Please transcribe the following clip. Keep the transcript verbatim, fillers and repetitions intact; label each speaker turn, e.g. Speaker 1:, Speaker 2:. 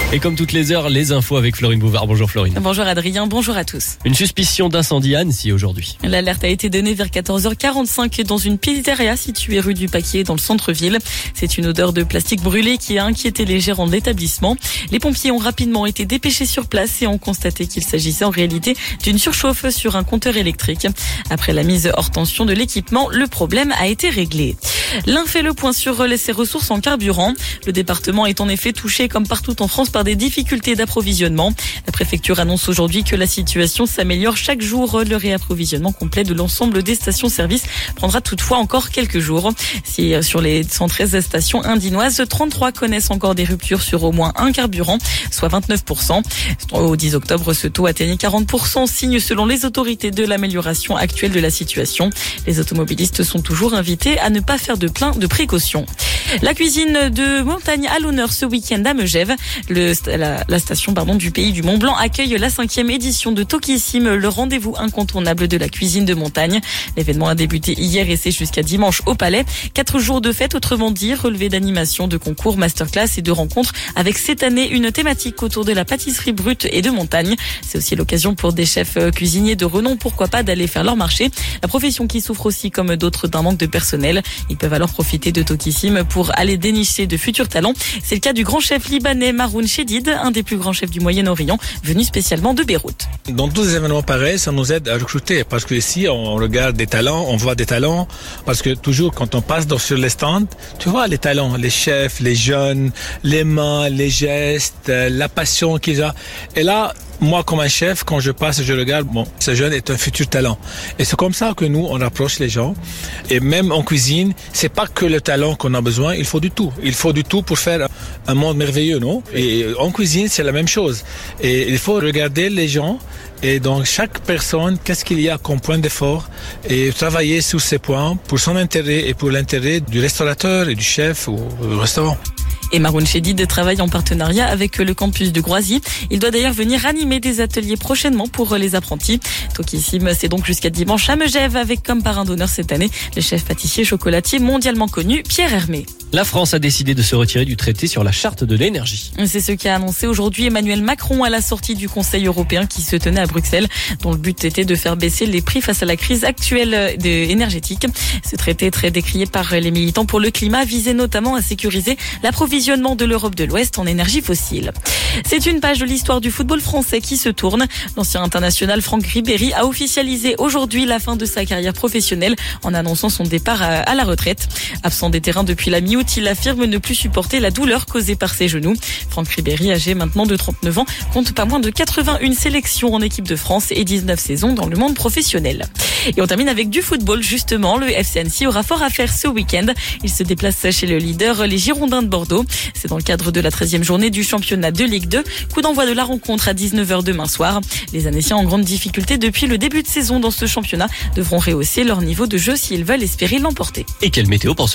Speaker 1: Et comme toutes les heures, les infos avec Florine Bouvard. Bonjour Florine.
Speaker 2: Bonjour Adrien, bonjour à tous.
Speaker 1: Une suspicion d'incendie à Annecy aujourd'hui.
Speaker 2: L'alerte a été donnée vers quatorze heures quarante-cinq dans une pizzeria située rue du Paquier dans le centre-ville. C'est une odeur de plastique brûlé qui a inquiété les gérants de l'établissement. Les pompiers ont rapidement été dépêchés sur place et ont constaté qu'il s'agissait en réalité d'une surchauffe sur un compteur électrique. Après la mise hors tension de l'équipement, le problème a été réglé. L'Ain fait le point sur ses ressources en carburant. Le département est en effet touché, comme partout en France, par des difficultés d'approvisionnement. La préfecture annonce aujourd'hui que la situation s'améliore chaque jour. Le réapprovisionnement complet de l'ensemble des stations-service prendra toutefois encore quelques jours. Si sur les cent treize stations indinoises, trente-trois connaissent encore des ruptures sur au moins un carburant, soit vingt-neuf pour cent. Au dix octobre, ce taux atteignait quarante pour cent, signe selon les autorités de l'amélioration actuelle de la situation. Les automobilistes sont toujours invités à ne pas faire de plein de précautions. La cuisine de montagne à l'honneur ce week-end à Megève. Le, la, la station pardon, du pays du Mont Blanc accueille la cinquième édition de Tokissime, le rendez-vous incontournable de la cuisine de montagne. L'événement a débuté hier et c'est jusqu'à dimanche au Palais. Quatre jours de fête, autrement dit, relevé d'animation, de concours, masterclass et de rencontres avec cette année une thématique autour de la pâtisserie brute et de montagne. C'est aussi l'occasion pour des chefs cuisiniers de renom, pourquoi pas, d'aller faire leur marché. La profession qui souffre aussi, comme d'autres, d'un manque de personnel. Ils peuvent alors profiter de Tokissime pour aller dénicher de futurs talents. C'est le cas du grand chef libanais Maroun Chedid, un des plus grands chefs du Moyen-Orient, venu spécialement de Beyrouth.
Speaker 3: Dans tous les événements pareils, ça nous aide à recruter parce que ici, on regarde des talents, on voit des talents parce que toujours quand on passe dans, sur les stands, tu vois les talents, les chefs, les jeunes, les mains, les gestes, la passion qu'ils ont. Et là, moi, comme un chef, quand je passe et je regarde, bon, ce jeune est un futur talent. Et c'est comme ça que nous, on approche les gens. Et même en cuisine, c'est pas que le talent qu'on a besoin, il faut du tout. Il faut du tout pour faire un monde merveilleux, non? Et en cuisine, c'est la même chose. Et il faut regarder les gens et donc chaque personne, qu'est-ce qu'il y a comme point d'effort et travailler sur ces points pour son intérêt et pour l'intérêt du restaurateur et du chef ou du restaurant.
Speaker 2: Et Maroun Chedid travaille en partenariat avec le campus de Groisy. Il doit d'ailleurs venir animer des ateliers prochainement pour les apprentis. Tokissime, c'est donc jusqu'à dimanche à Megève avec comme parrain d'honneur cette année le chef pâtissier chocolatier mondialement connu Pierre Hermé.
Speaker 1: La France a décidé de se retirer du traité sur la charte de l'énergie.
Speaker 2: C'est ce qu'a annoncé aujourd'hui Emmanuel Macron à la sortie du Conseil européen qui se tenait à Bruxelles, dont le but était de faire baisser les prix face à la crise actuelle énergétique. Ce traité, très décrié par les militants pour le climat, visait notamment à sécuriser l'approvisionnement de l'Europe de l'Ouest en énergie fossile. C'est une page de l'histoire du football français qui se tourne. L'ancien international Franck Ribéry a officialisé aujourd'hui la fin de sa carrière professionnelle en annonçant son départ à la retraite. Absent des terrains depuis la mi-août, il affirme ne plus supporter la douleur causée par ses genoux. Franck Ribéry, âgé maintenant de trente-neuf ans, compte pas moins de quatre-vingt-une sélections en équipe de France et dix-neuf saisons dans le monde professionnel. Et on termine avec du football, justement. Le F C Annecy aura fort à faire ce week-end. Il se déplace chez le leader, les Girondins de Bordeaux. C'est dans le cadre de la treizième journée du championnat de Ligue deux. Coup d'envoi de la rencontre à dix-neuf heures demain soir. Les Annéciens en grande difficulté depuis le début de saison dans ce championnat devront rehausser leur niveau de jeu s'ils veulent espérer l'emporter.
Speaker 1: Et quelle météo pour ce week-end ?